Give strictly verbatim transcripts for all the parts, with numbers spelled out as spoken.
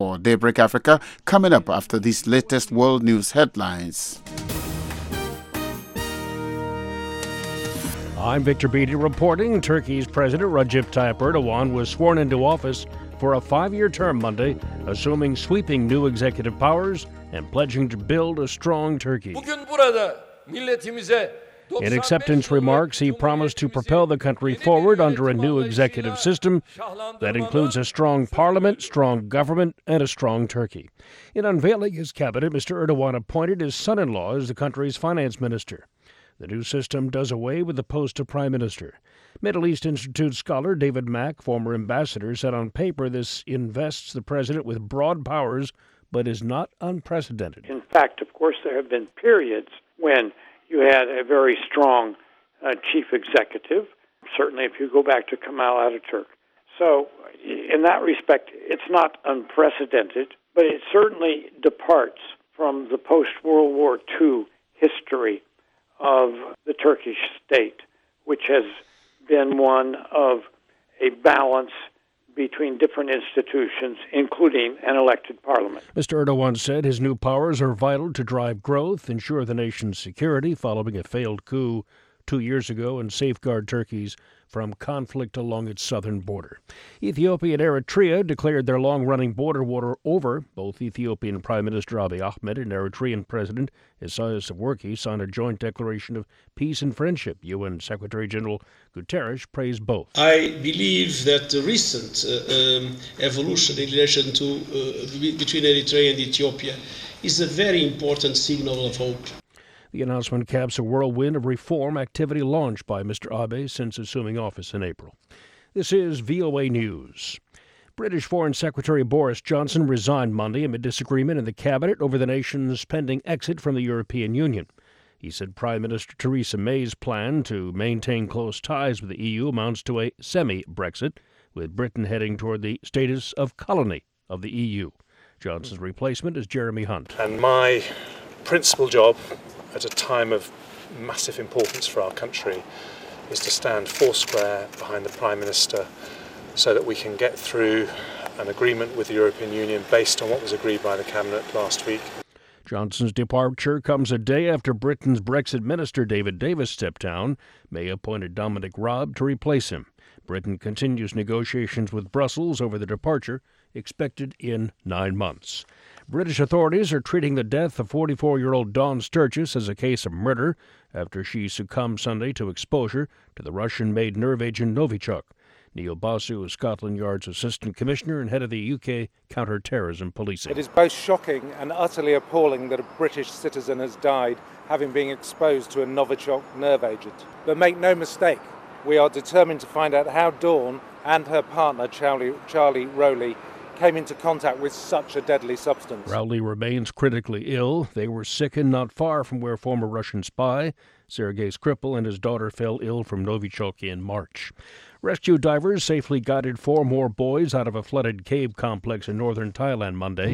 For Daybreak Africa, coming up after these latest world news headlines. I'm Victor Beatty reporting. Turkey's President Recep Tayyip Erdogan was sworn into office for a five-year term Monday, assuming sweeping new executive powers and pledging to build a strong Turkey. In acceptance remarks, he promised to propel the country forward under a new executive system that includes a strong parliament, strong government, and a strong Turkey. In unveiling his cabinet, Mister Erdogan appointed his son-in-law as the country's finance minister. The new system does away with the post of prime minister. Middle East Institute scholar David Mack, former ambassador, said on paper this invests the president with broad powers, but is not unprecedented. In fact, of course, there have been periods when you had a very strong uh, chief executive, certainly if you go back to Kemal Ataturk. So in that respect, it's not unprecedented, but it certainly departs from the post-World War Two history of the Turkish state, which has been one of a balance between different institutions, including an elected parliament. Mister Erdogan said his new powers are vital to drive growth, ensure the nation's security following a failed coup two years ago, and safeguard Turkey's from conflict along its southern border. Ethiopia and Eritrea declared their long-running border war over. Both Ethiopian Prime Minister Abiy Ahmed and Eritrean President Isaias Afwerki signed a joint declaration of peace and friendship. U N Secretary General Guterres praised both. I believe that the recent uh, um, evolution in relation to uh, between Eritrea and Ethiopia is a very important signal of hope. The announcement caps a whirlwind of reform activity launched by Mister Abe since assuming office in April. This is V O A News. British Foreign Secretary Boris Johnson resigned Monday amid disagreement in the cabinet over the nation's pending exit from the European Union. He said Prime Minister Theresa May's plan to maintain close ties with the E U amounts to a semi-Brexit, with Britain heading toward the status of colony of the E U. Johnson's replacement is Jeremy Hunt. And my principal job at a time of massive importance for our country is to stand foursquare behind the Prime Minister so that we can get through an agreement with the European Union based on what was agreed by the Cabinet last week. Johnson's departure comes a day after Britain's Brexit Minister David Davis stepped down. May appointed Dominic Raab to replace him. Britain continues negotiations with Brussels over the departure, expected in nine months. British authorities are treating the death of forty-four-year-old Dawn Sturgis as a case of murder after she succumbed Sunday to exposure to the Russian-made nerve agent Novichok. Neil Basu is Scotland Yard's Assistant Commissioner and head of the U K Counter-Terrorism Policing. It is both shocking and utterly appalling that a British citizen has died having been exposed to a Novichok nerve agent. But make no mistake, we are determined to find out how Dawn and her partner Charlie, Charlie Rowley came into contact with such a deadly substance. Rowley remains critically ill. They were sickened not far from where former Russian spy Sergei Skripal and his daughter fell ill from Novichok in March. Rescue divers safely guided four more boys out of a flooded cave complex in northern Thailand Monday.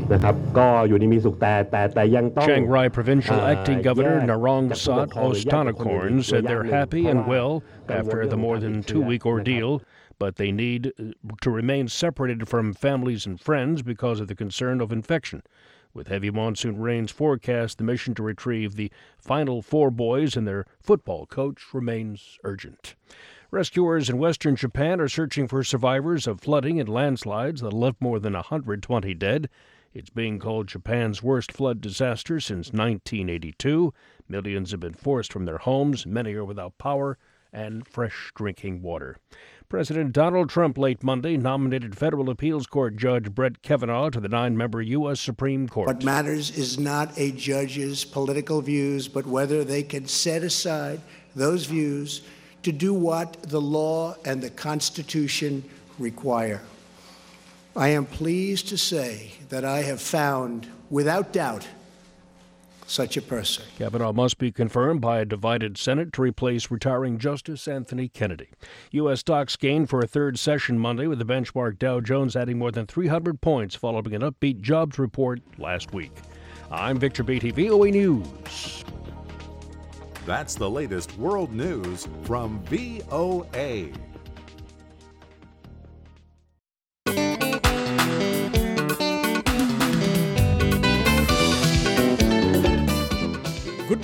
Chiang Rai Provincial Acting Governor Narongsak Ostanakorn said they're happy and well after the more than two-week ordeal, but they need to remain separated from families and friends because of the concern of infection. With heavy monsoon rains forecast, the mission to retrieve the final four boys and their football coach remains urgent. Rescuers in western Japan are searching for survivors of flooding and landslides that left more than one hundred twenty dead. It's being called Japan's worst flood disaster since nineteen eighty-two. Millions have been forced from their homes. Many are without power and fresh drinking water. President Donald Trump late Monday nominated federal appeals court judge Brett Kavanaugh to the nine-member U S Supreme Court. What matters is not a judge's political views, but whether they can set aside those views to do what the law and the Constitution require. I am pleased to say that I have found, without doubt, such a person. Kavanaugh must be confirmed by a divided Senate to replace retiring Justice Anthony Kennedy. U S stocks gained for a third session Monday, with the benchmark Dow Jones adding more than three hundred points following an upbeat jobs report last week. I'm Victor Beatty, V O A News. That's the latest world news from V O A.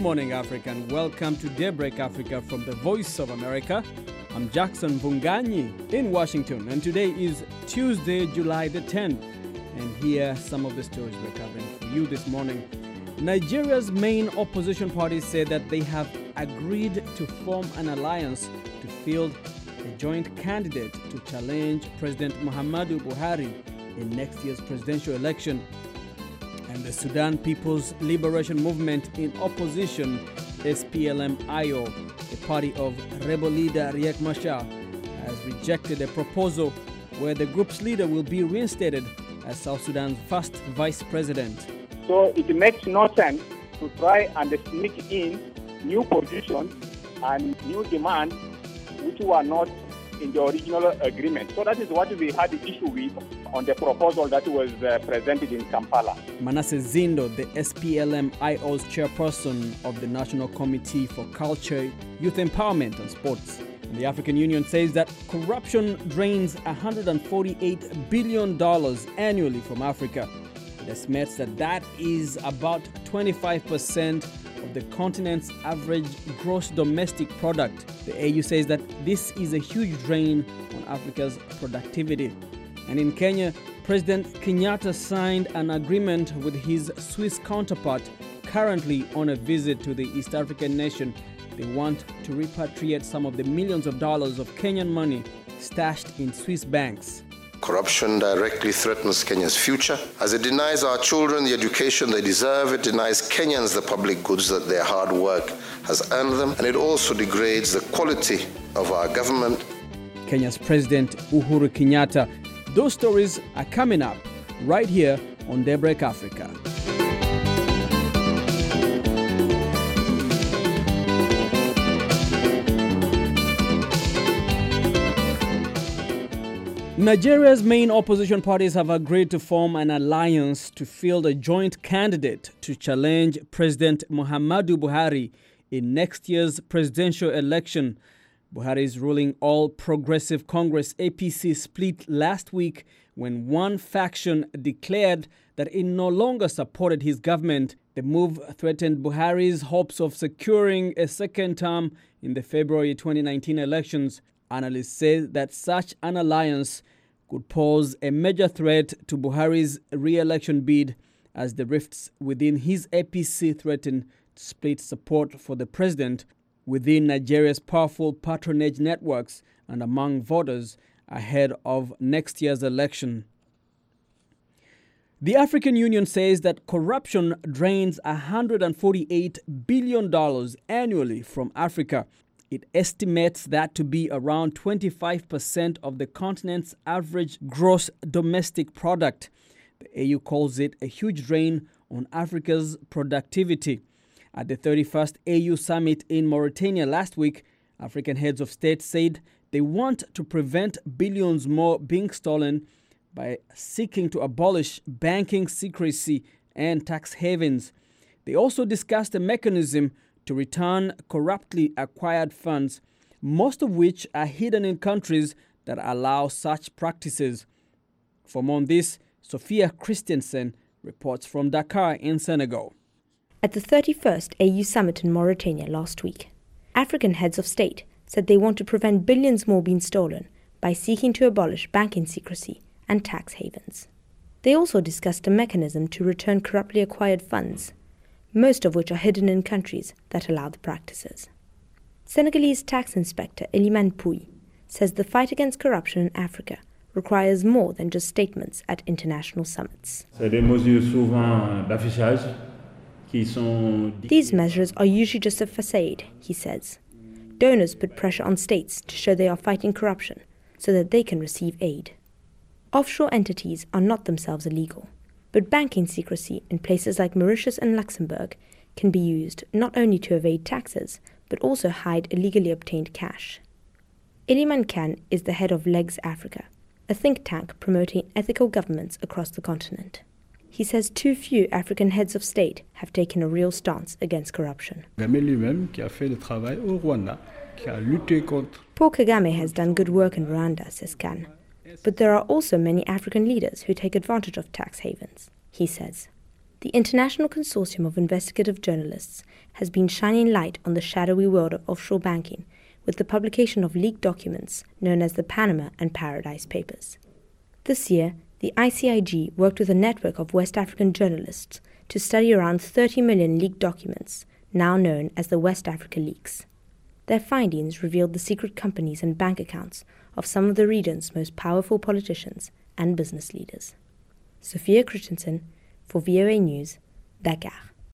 morning, Africa, and welcome to Daybreak Africa from the Voice of America. I'm Jackson Vunganyi in Washington, and today is Tuesday, July the tenth. And here are some of the stories we're covering for you this morning. Nigeria's main opposition parties say that they have agreed to form an alliance to field a joint candidate to challenge President Muhammadu Buhari in next year's presidential election. And the Sudan People's Liberation Movement in opposition, S P L M I O, the party of rebel leader Riek Machar, has rejected a proposal where the group's leader will be reinstated as South Sudan's first vice president. So it makes no sense to try and sneak in new positions and new demands which were not in the original agreement. So that is what we had the issue with on the proposal that was uh, presented in Kampala. Manasseh Zindo, the S P L M I O's chairperson of the National Committee for Culture, Youth Empowerment and Sports. And the African Union says that corruption drains one hundred forty-eight billion dollars annually from Africa. It estimates that that is about twenty-five percent of the continent's average gross domestic product. The A U says that this is a huge drain on Africa's productivity. And in Kenya, President Kenyatta signed an agreement with his Swiss counterpart, currently on a visit to the East African nation. They want to repatriate some of the millions of dollars of Kenyan money stashed in Swiss banks. Corruption directly threatens Kenya's future, as it denies our children the education they deserve, it denies Kenyans the public goods that their hard work has earned them, and it also degrades the quality of our government. Kenya's President Uhuru Kenyatta. Those stories are coming up right here on Daybreak Africa. Nigeria's main opposition parties have agreed to form an alliance to field a joint candidate to challenge President Muhammadu Buhari in next year's presidential election. Buhari's ruling All Progressive Congress A P C split last week when one faction declared that it no longer supported his government. The move threatened Buhari's hopes of securing a second term in the February twenty nineteen elections. Analysts say that such an alliance could pose a major threat to Buhari's re-election bid, as the rifts within his A P C threaten to split support for the president within Nigeria's powerful patronage networks and among voters ahead of next year's election. The African Union says that corruption drains one hundred forty-eight billion dollars annually from Africa. It estimates that to be around twenty-five percent of the continent's average gross domestic product. The A U calls it a huge drain on Africa's productivity. At the thirty-first A U summit in Mauritania last week, African heads of state said they want to prevent billions more being stolen by seeking to abolish banking secrecy and tax havens. They also discussed a mechanism to return corruptly acquired funds, most of which are hidden in countries that allow such practices. For more on this, Sophia Christensen reports from Dakar in Senegal. At the thirty-first A U summit in Mauritania last week, African heads of state said they want to prevent billions more being stolen by seeking to abolish banking secrecy and tax havens. They also discussed a mechanism to return corruptly acquired funds, most of which are hidden in countries that allow the practices. Senegalese tax inspector Eliman Pouy says the fight against corruption in Africa requires more than just statements at international summits. These measures are usually just a facade, he says. Donors put pressure on states to show they are fighting corruption so that they can receive aid. Offshore entities are not themselves illegal, but banking secrecy in places like Mauritius and Luxembourg can be used not only to evade taxes, but also hide illegally obtained cash. Iliman Khan is the head of Legs Africa, a think tank promoting ethical governments across the continent. He says too few African heads of state have taken a real stance against corruption. Paul Kagame has done good work in Rwanda, says Khan. But there are also many African leaders who take advantage of tax havens, he says. the International Consortium of Investigative Journalists has been shining light on the shadowy world of offshore banking with the publication of leaked documents known as the Panama and Paradise Papers. This year, the I C I G worked with a network of West African journalists to study around thirty million leaked documents, now known as the West Africa Leaks. Their findings revealed the secret companies and bank accounts of some of the region's most powerful politicians and business leaders. Sophia Christensen for V O A News, Dakar.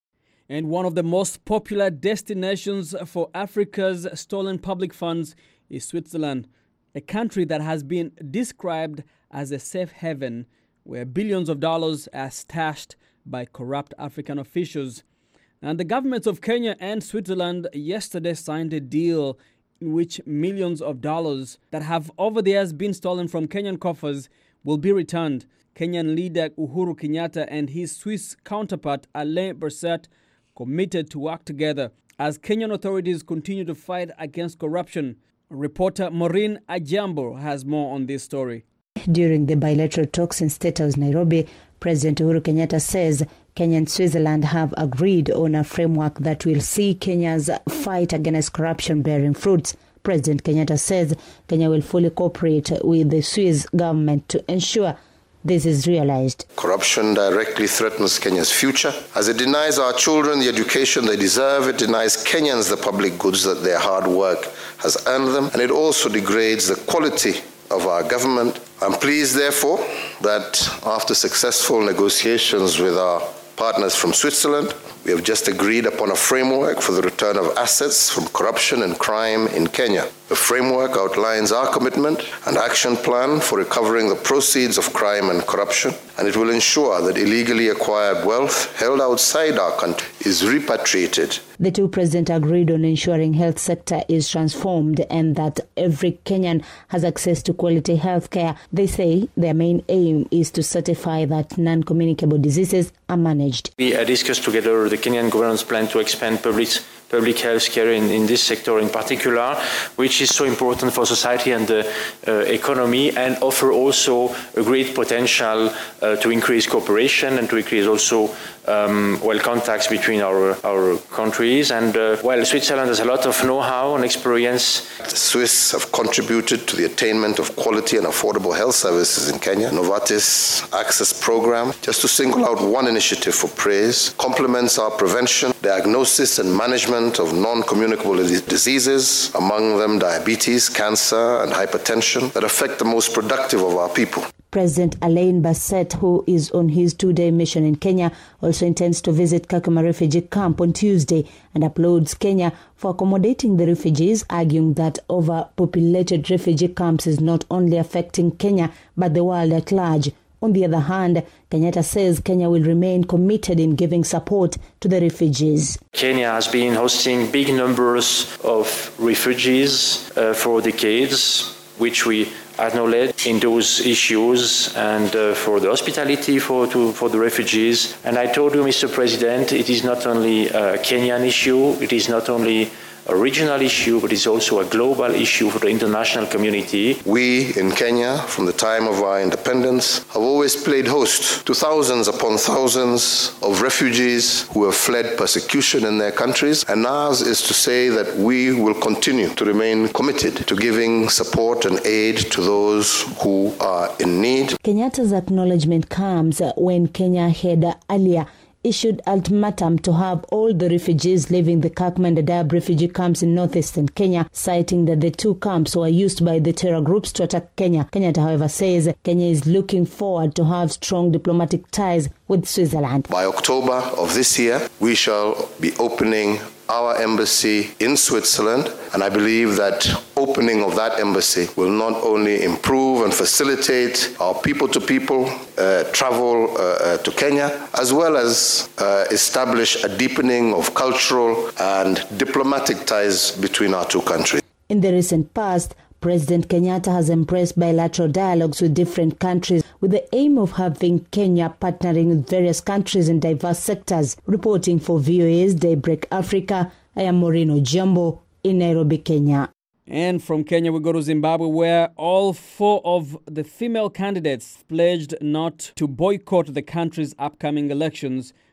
And one of the most popular destinations for Africa's stolen public funds is Switzerland, a country that has been described as a safe haven where billions of dollars are stashed by corrupt African officials. And the governments of Kenya and Switzerland yesterday signed a deal in which millions of dollars that have over the years been stolen from Kenyan coffers will be returned. Kenyan leader Uhuru Kenyatta and his Swiss counterpart Alain Berset committed to work together as Kenyan authorities continue to fight against corruption. Reporter Maureen Ajambo has more on this story. During the bilateral talks in State House, Nairobi, President Uhuru Kenyatta says Kenya and Switzerland have agreed on a framework that will see Kenya's fight against corruption bearing fruits. President Kenyatta says Kenya will fully cooperate with the Swiss government to ensure this is realized. Corruption directly threatens Kenya's future, as it denies our children the education they deserve, it denies Kenyans the public goods that their hard work has earned them, and it also degrades the quality of our government. I'm pleased, therefore, that after successful negotiations with our partners from Switzerland, we have just agreed upon a framework for the return of assets from corruption and crime in Kenya. The framework outlines our commitment and action plan for recovering the proceeds of crime and corruption, and it will ensure that illegally acquired wealth held outside our country is repatriated. The two presidents agreed on ensuring health sector is transformed and that every Kenyan has access to quality health care. They say their main aim is to certify that non-communicable diseases are managed. We uh, discussed together the Kenyan government's plan to expand public public health care in, in this sector in particular, which is so important for society and the uh, economy, and offer also a great potential uh, to increase cooperation and to increase also um, well contacts between our our countries. And uh, well, Switzerland has a lot of know-how and experience. The Swiss have contributed to the attainment of quality and affordable health services in Kenya. Novartis Access Program, just to single out one initiative for praise, complements our prevention, diagnosis and management of non-communicable diseases, among them diabetes, cancer and hypertension, that affect the most productive of our people. President Alain Berset, who is on his two-day mission in Kenya, also intends to visit Kakuma refugee camp on Tuesday and applauds Kenya for accommodating the refugees, arguing that overpopulated refugee camps is not only affecting Kenya but the world at large. On the other hand, Kenyatta says Kenya will remain committed in giving support to the refugees. Kenya has been hosting big numbers of refugees uh, for decades, which we acknowledge in those issues, and uh, for the hospitality for to, for the refugees. And I told you, Mister President, it is not only a Kenyan issue, it is not only a regional issue, but it's also a global issue for the international community. We in Kenya, from the time of our independence, have always played host to thousands upon thousands of refugees who have fled persecution in their countries, and ours is to say that we will continue to remain committed to giving support and aid to those who are in need. Kenyatta's acknowledgement comes when Kenya had earlier issued ultimatum to have all the refugees leaving the Kakuma and Dadaab refugee camps in northeastern Kenya, citing that the two camps were used by the terror groups to attack Kenya. Kenyatta, however, says Kenya is looking forward to have strong diplomatic ties with Switzerland. By October of this year, we shall be opening our embassy in Switzerland, and I believe that opening of that embassy will not only improve and facilitate our people-to-people uh, travel uh, uh, to Kenya, as well as uh, establish a deepening of cultural and diplomatic ties between our two countries. In the recent past, President Kenyatta has embraced bilateral dialogues with different countries with the aim of having Kenya partnering with various countries in diverse sectors. Reporting for V O A's Daybreak Africa, I am Maureen Ajambo in Nairobi, Kenya. And from Kenya, we go to Zimbabwe, where all four of the female candidates pledged not to boycott the country's upcoming elections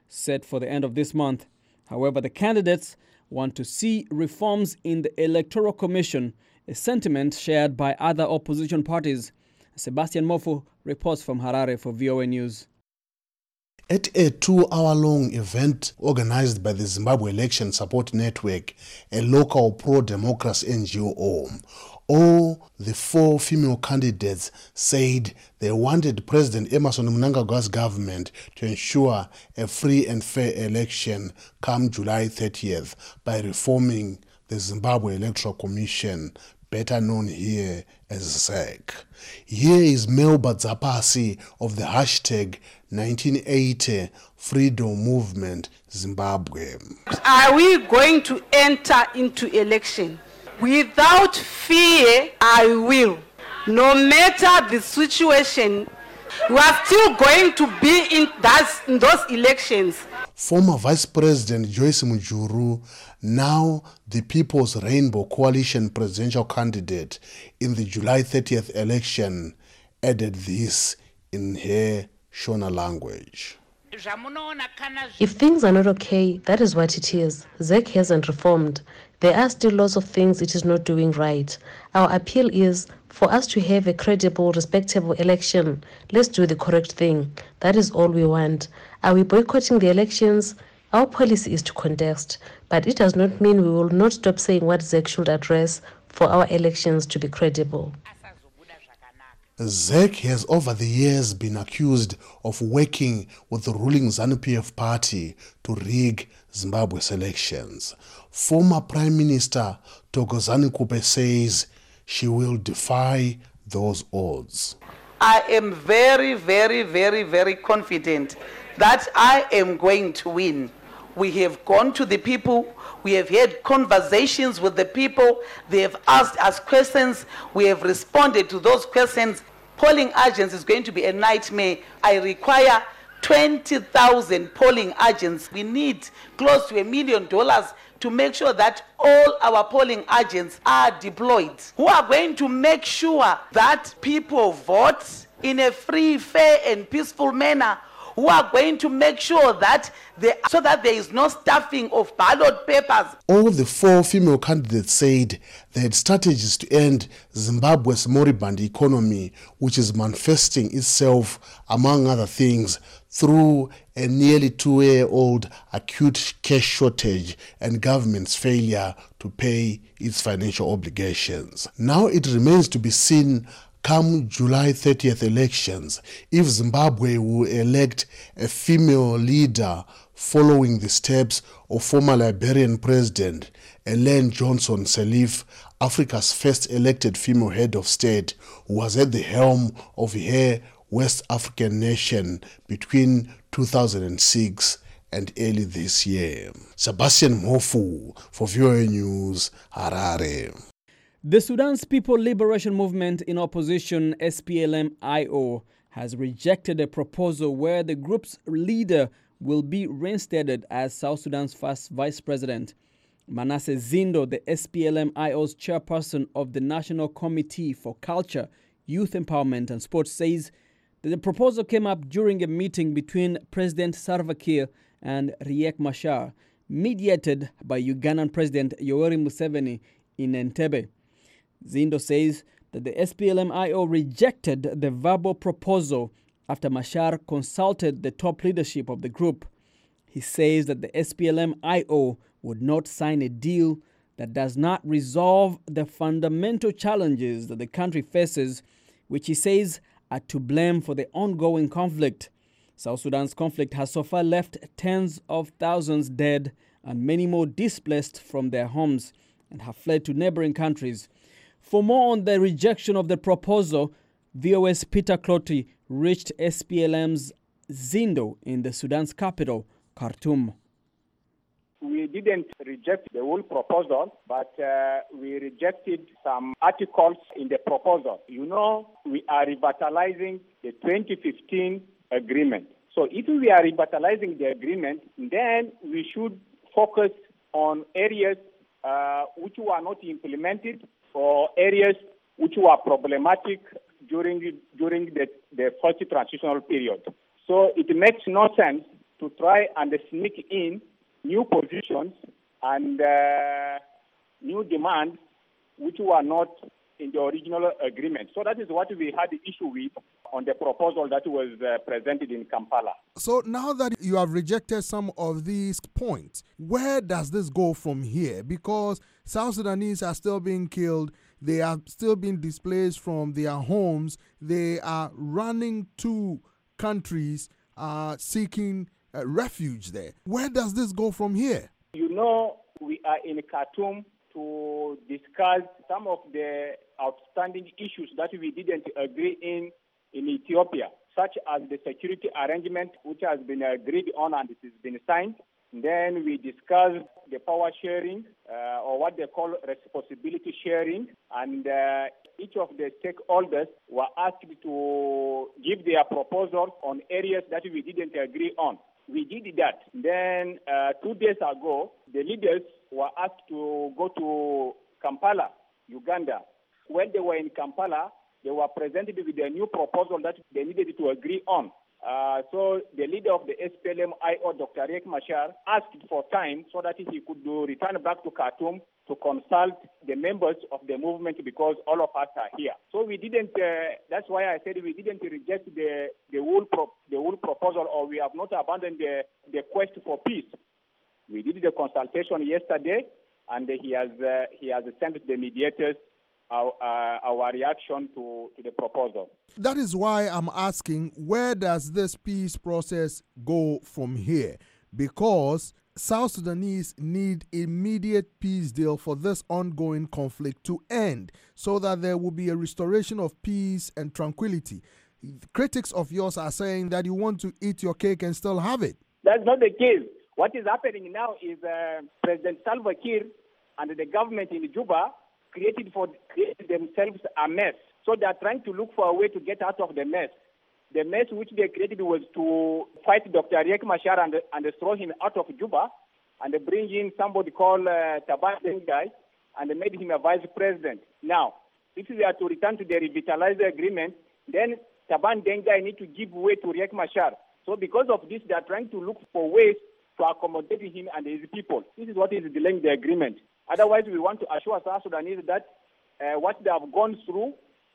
set for the end of this month. However, the candidates want to see reforms in the Electoral Commission, a sentiment shared by other opposition parties. Sebastian Mofu reports from Harare for V O A News. At a two-hour-long event organized by the Zimbabwe Election Support Network, a local pro-democracy N G O, all the four female candidates said they wanted President Emmerson Mnangagwa's government to ensure a free and fair election come July thirtieth by reforming the Zimbabwe Electoral Commission, better known here as Z E C. Here is Melba Zapasi of the hashtag nineteen eighty Freedom Movement Zimbabwe. Are we going to enter into election? Without fear, I will. No matter the situation, we are still going to be in, that, in those elections. Former Vice President Joyce Mujuru, now the People's Rainbow Coalition presidential candidate in the July thirtieth election, added this in her Shona language. If things are not okay, that is what it is. Z E C hasn't reformed. There are still lots of things it is not doing right. Our appeal is for us to have a credible, respectable election. Let's do the correct thing. That is all we want. Are we boycotting the elections? Our policy is to contest, but it does not mean we will not stop saying what Z E C should address for our elections to be credible. Z E C has over the years been accused of working with the ruling ZANU-P F party to rig Zimbabwe's elections. Former Prime Minister Thokozani Kupe says she will defy those odds. I am very, very, very, very confident that I am going to win. We have gone to the people, we have had conversations with the people, they have asked us questions, we have responded to those questions. Polling agents is going to be a nightmare. I require twenty thousand polling agents. We need close to a million dollars to make sure that all our polling agents are deployed, who are going to make sure that people vote in a free, fair, and peaceful manner, who are going to make sure that they, so that there is no stuffing of ballot papers. All the four female candidates said they had strategies to end Zimbabwe's moribund economy, which is manifesting itself, among other things, through a nearly two-year-old acute cash shortage and government's failure to pay its financial obligations. Now it remains to be seen come July thirtieth elections if Zimbabwe will elect a female leader following the steps of former Liberian President Ellen Johnson Sirleaf, Africa's first elected female head of state, who was at the helm of her West African nation between two thousand six and early this year. Sebastian Mofu for V O A News, Harare. The Sudan's People Liberation Movement in opposition, S P L M I O, has rejected a proposal where the group's leader will be reinstated as South Sudan's first vice president. Manasseh Zindo, the S P L M I O's chairperson of the National Committee for Culture, Youth Empowerment and Sports, says that the proposal came up during a meeting between President Salva Kiir and Riek Machar, mediated by Ugandan President Yoweri Museveni in Entebbe. Zindo says that the S P L M I O rejected the verbal proposal after Machar consulted the top leadership of the group. He says that the S P L M I O would not sign a deal that does not resolve the fundamental challenges that the country faces, which he says are to blame for the ongoing conflict. South Sudan's conflict has so far left tens of thousands dead and many more displaced from their homes and have fled to neighboring countries. For more on the rejection of the proposal, V O A's Peter Clotty reached S P L M's Zindo in the Sudan's capital, Khartoum. We didn't reject the whole proposal, but uh, we rejected some articles in the proposal. You know, we are revitalizing the twenty fifteen agreement. So if we are revitalizing the agreement, then we should focus on areas uh, which were not implemented or areas which were problematic during during the, the first transitional period. So it makes no sense to try and sneak in new positions and uh, new demands which were not in the original agreement. So that is what we had the issue with on the proposal that was uh, presented in Kampala. So now that you have rejected some of these points, where does this go from here? Because South Sudanese are still being killed, they are still being displaced from their homes, they are running to countries uh, seeking uh, refuge there. Where does this go from here? You know, we are in Khartoum to discuss some of the outstanding issues that we didn't agree in in Ethiopia, such as the security arrangement which has been agreed on and it has been signed. Then we discussed the power sharing, uh, or what they call responsibility sharing, and uh, each of the stakeholders were asked to give their proposals on areas that we didn't agree on. We did that. Then uh, two days ago, the leaders were asked to go to Kampala, Uganda. When they were in Kampala, they were presented with a new proposal that they needed to agree on. Uh, so the leader of the S P L M I O, Doctor Riek Machar, asked for time so that he could do, return back to Khartoum to consult the members of the movement, because all of us are here. So we didn't, uh, that's why I said we didn't reject the, the, whole, pro, the whole proposal, or we have not abandoned the, the quest for peace. We did the consultation yesterday, and he has, uh, he has sent the mediators Our, uh, our reaction to, to the proposal. That is why I'm asking, where does this peace process go from here? Because South Sudanese need immediate peace deal for this ongoing conflict to end, so that there will be a restoration of peace and tranquility. Critics of yours are saying that you want to eat your cake and still have it. That's not the case. What is happening now is uh, President Salva Kiir and the government in Juba created for created themselves a mess. So they are trying to look for a way to get out of the mess. The mess which they created was to fight Doctor Riek Machar and, and throw him out of Juba, and bring in somebody called uh, Taban Dengai, and they made him a vice president. Now, if we are to return to the revitalized agreement, then Taban Dengai need to give way to Riek Machar. So because of this, they are trying to look for ways to accommodate him and his people. This is what is delaying the agreement. Otherwise, we want to assure South Sudanese that uh, what they have gone through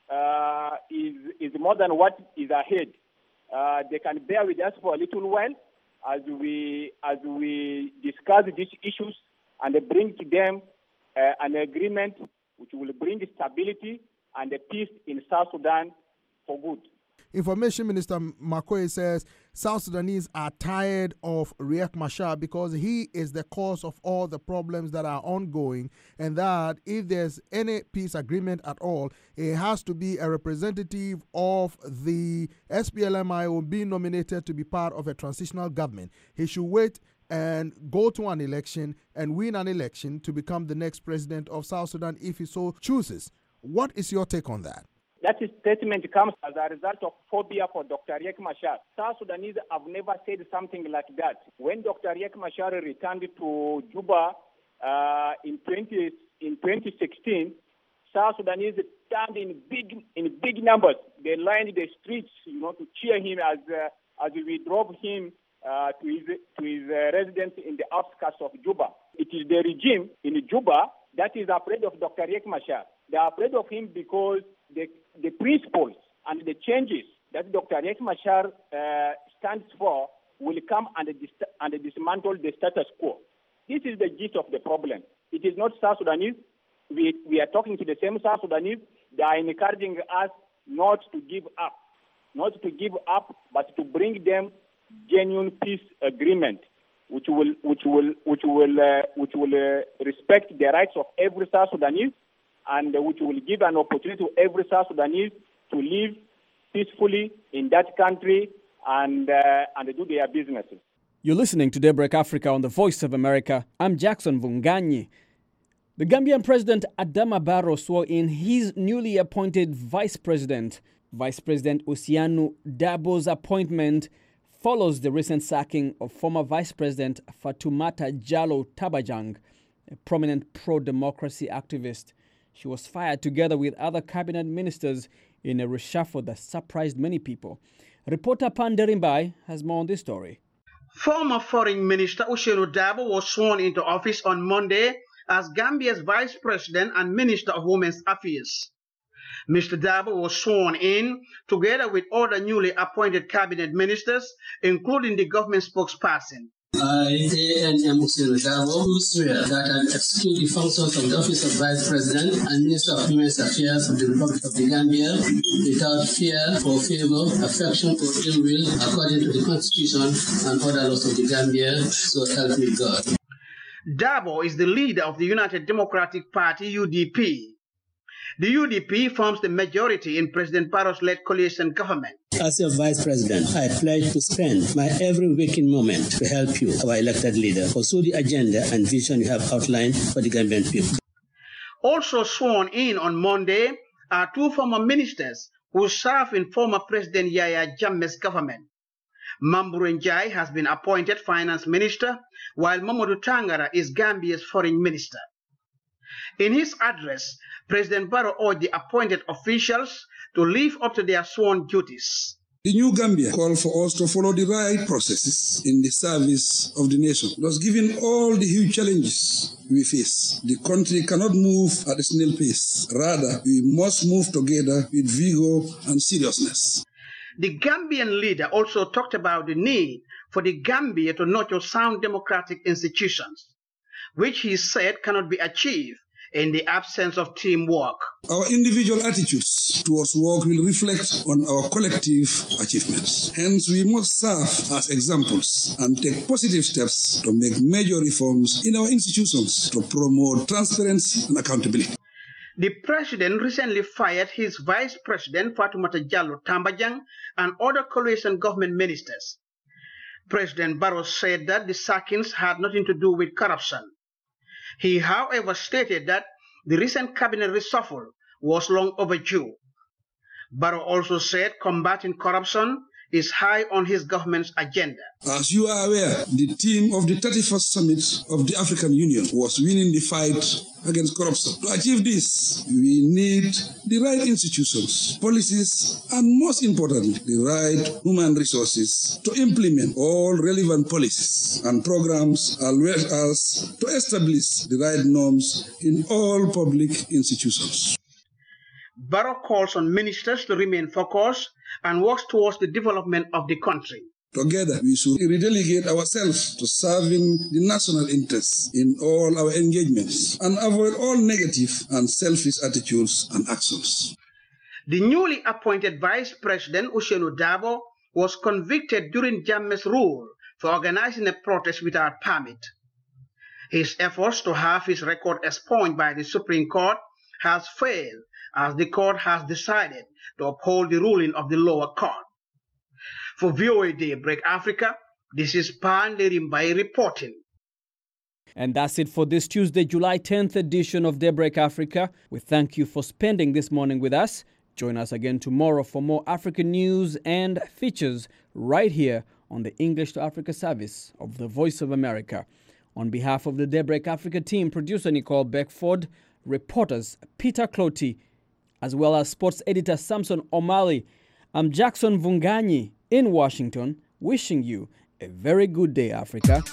uh, is, is more than what is ahead. Uh, they can bear with us for a little while as we, as we discuss these issues and bring to them uh, an agreement which will bring stability and peace in South Sudan for good. Information Minister Makoe says South Sudanese are tired of Riek Machar because he is the cause of all the problems that are ongoing, and that if there's any peace agreement at all, it has to be a representative of the S P L M I O being nominated to be part of a transitional government. He should wait and go to an election and win an election to become the next president of South Sudan if he so chooses. What is your take on that? That statement comes as a result of phobia for Doctor Riek Machar. South Sudanese have never said something like that. When Doctor Riek Machar returned to Juba uh, in, twenty, in twenty sixteen, South Sudanese turned in big in big numbers. They lined the streets, you know, to cheer him as uh, as we drove him uh, to his to his uh, residence in the outskirts of Juba. It is the regime in Juba that is afraid of Doctor Riek Machar. They are afraid of him because the, the principles and the changes that Doctor Riek Machar uh, stands for will come and, dis- and dismantle the status quo. This is the gist of the problem. It is not South Sudanese. We, we are talking to the same South Sudanese. They are encouraging us not to give up, not to give up, but to bring them genuine peace agreement, which will, which will, which will, uh, which will uh, respect the rights of every South Sudanese, and which will give an opportunity to every South Sudanese to live peacefully in that country and uh, and do their businesses. You're listening to Daybreak Africa on the Voice of America. I'm Jackson Vunganyi. The Gambian President Adama Barrow swore in his newly appointed Vice President. Vice President Oceanu Dabo's appointment follows the recent sacking of former Vice President Fatoumata Jallow Tabajang, a prominent pro-democracy activist. She was fired together with other cabinet ministers in a reshuffle that surprised many people. Reporter Pan Derimbai has more on this story. Former Foreign Minister Ousainou Darboe was sworn into office on Monday as Gambia's Vice President and Minister of Women's Affairs. Mister Darboe was sworn in together with other newly appointed cabinet ministers, including the government spokesperson. I, A N M Ousainou Darboe, do swear that I will execute the functions of the Office of Vice President and Minister of Women's Affairs of the Republic of the Gambia without fear or favor, affection or ill will, according to the Constitution and other laws of the Gambia, so help me God. Darboe is the leader of the United Democratic Party, U D P. The U D P forms the majority in President Barrow's-led coalition government. As your Vice President, I pledge to spend my every waking moment to help you, our elected leader, pursue the agenda and vision you have outlined for the Gambian people. Also sworn in on Monday are two former ministers who served in former President Yahya Jammeh's government. Mambourou Njie has been appointed finance minister, while Mamadou Tangara is Gambia's foreign minister. In his address, President Barrow urged the appointed officials to live up to their sworn duties. The new Gambia called for us to follow the right processes in the service of the nation. Thus, given all the huge challenges we face, the country cannot move at a snail pace. Rather, we must move together with vigor and seriousness. The Gambian leader also talked about the need for the Gambia to nurture sound democratic institutions, which he said cannot be achieved in the absence of teamwork. Our individual attitudes towards work will reflect on our collective achievements. Hence, we must serve as examples and take positive steps to make major reforms in our institutions to promote transparency and accountability. The president recently fired his vice president, Fatoumata Jallow Tambajang, and other coalition government ministers. President Barrow said that the sackings had nothing to do with corruption. He, however, stated that the recent cabinet reshuffle was long overdue. Barrow also said combating corruption is high on his government's agenda. As you are aware, the theme of the thirty-first Summit of the African Union was winning the fight against corruption. To achieve this, we need the right institutions, policies, and most importantly, the right human resources to implement all relevant policies and programs, as well as to establish the right norms in all public institutions. Barrow calls on ministers to remain focused and works towards the development of the country. Together, we should redelegate ourselves to serving the national interests in all our engagements and avoid all negative and selfish attitudes and actions. The newly appointed Vice President Ousainou Darboe was convicted during Jammeh's rule for organizing a protest without permit. His efforts to have his record expunged by the Supreme Court has failed, as the court has decided to uphold the ruling of the lower court. For V O A Daybreak Africa, this is Pandey Rimbai reporting. And that's it for this Tuesday, July tenth edition of Daybreak Africa. We thank you for spending this morning with us. Join us again tomorrow for more African news and features right here on the English to Africa service of the Voice of America. On behalf of the Daybreak Africa team, producer Nicole Beckford, reporters Peter Clotty, as well as sports editor Samson O'Malley, I'm Jackson Vunganyi in Washington, wishing you a very good day, Africa.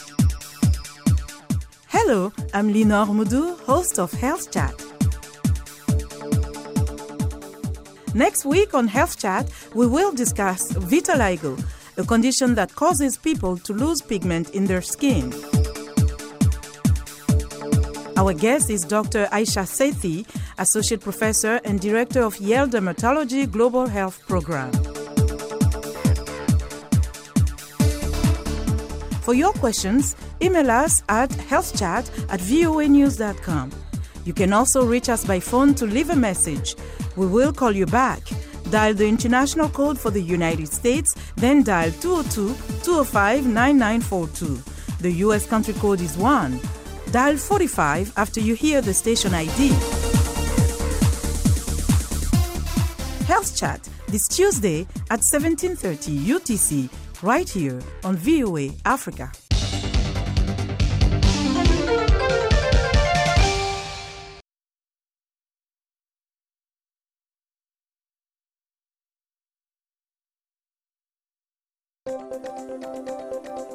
Hello, I'm Lenore Moudou, host of Health Chat. Next week on Health Chat, we will discuss vitiligo, a condition that causes people to lose pigment in their skin. Our guest is Doctor Aisha Sethi, Associate Professor and Director of Yale Dermatology Global Health Program. For your questions, email us at healthchat at voa news dot com. You can also reach us by phone to leave a message. We will call you back. Dial the international code for the United States, then dial two oh two, two oh five, nine nine four two. The U S country code is one. Dial forty-five after you hear the station I D. Health Chat this Tuesday at seventeen thirty U T C, right here on V O A Africa.